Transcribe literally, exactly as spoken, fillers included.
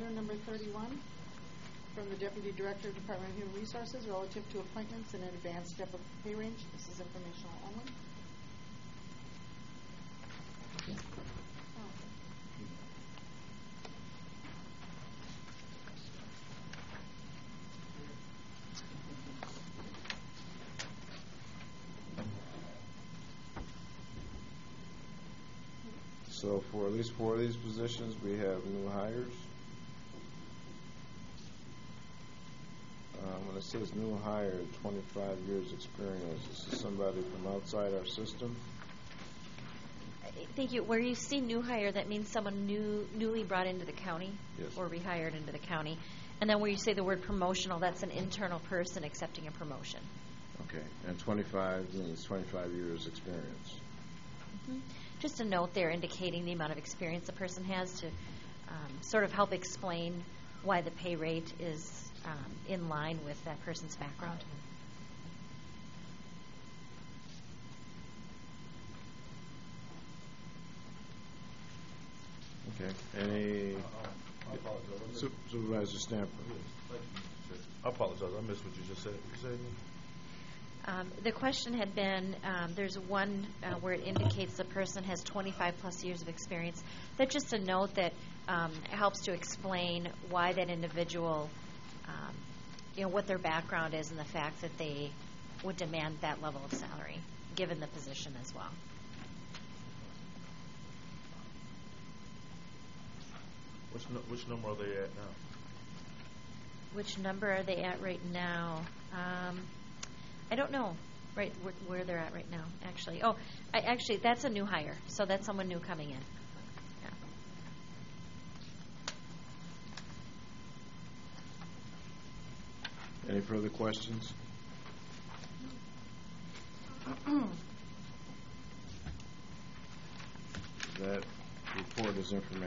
item number thirty-one from the Deputy Director of Department of Human Resources relative to appointments in an advanced step of pay range. This is informational only. So for at least four of these positions, we have new hires. Um, when it says new hire, twenty-five years experience, this is somebody from outside our system. Thank you. Where you see new hire, that means someone new, newly brought into the county, Yes. or rehired into the county. And then where you say the word promotional, that's an internal person accepting a promotion. Okay, and twenty-five means twenty-five years experience. Mm-hmm. Just a note there indicating the amount of experience the person has to um, sort of help explain why the pay rate is um, in line with that person's background. Okay, any Su- Supervisor Stamper? I apologize. I missed what you just said. You said me? Um, the question had been, um, there's one uh, where it indicates the person has twenty-five plus years of experience. That's just a note that um, helps to explain why that individual, um, you know, what their background is and the fact that they would demand that level of salary, given the position as well. Which no, which number are they at now? Which number are they at right now? Um, I don't know right where, where they're at right now, actually. Oh, I, actually, that's a new hire, so that's someone new coming in. Yeah. Any further questions? That report is information.